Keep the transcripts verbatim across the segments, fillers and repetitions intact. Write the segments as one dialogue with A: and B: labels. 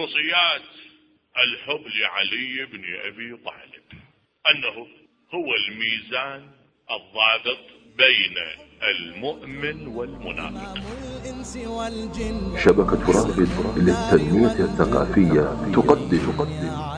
A: خصوصيات الحب لعلي بن أبي طالب أنه هو الميزان الضابط بين المؤمن والمنافق.
B: شبكة رافد للتنمية الثقافية تقدم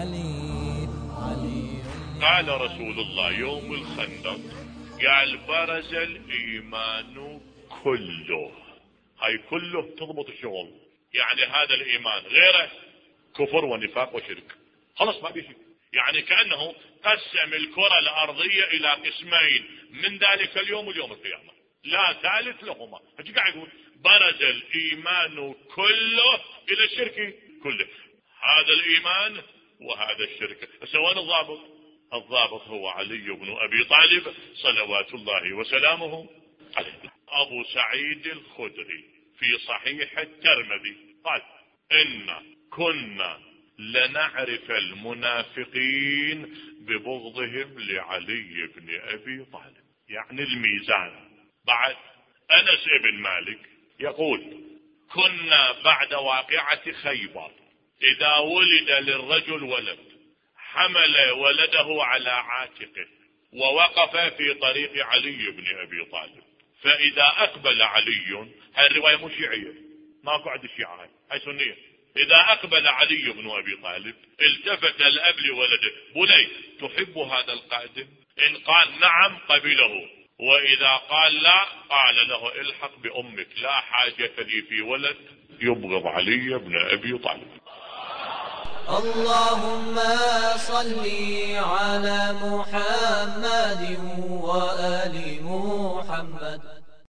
A: قال رسول الله يوم الخندق، قال برز الإيمان كله. هاي كله تضبط الشغل، يعني هذا الإيمان غيره كفر ونفاق وشرك، خلص ما في شيء. يعني كأنه قسم الكرة الأرضية إلى قسمين من ذلك اليوم واليوم القيامة، لا ثالث لهما. هجي قاعد يقول برز الإيمان كله إلى الشرك كله، هذا الإيمان وهذا الشرك. سواء الضابط الضابط هو علي بن أبي طالب صلوات الله وسلامه عليه. أبو سعيد الخدري في صحيح الترمذي قال إن كنا لنعرف المنافقين ببغضهم لعلي بن أبي طالب. يعني الميزان. بعد أنس بن مالك يقول كنا بعد واقعة خيبر إذا ولد للرجل ولد حمل ولده على عاتقه ووقف في طريق علي بن أبي طالب، فإذا أقبل علي، هاي الرواية مو شيعية، ما قعد الشيعة، هاي, هاي سنية. إذا أقبل علي بن أبي طالب التفت الأب لولده، بني تحب هذا القادم؟ إن قال نعم قبله، وإذا قال لا قال له الحق بأمك، لا حاجة لي في ولد يبغض علي بن أبي طالب.
C: اللهم صل على محمد وآل محمد.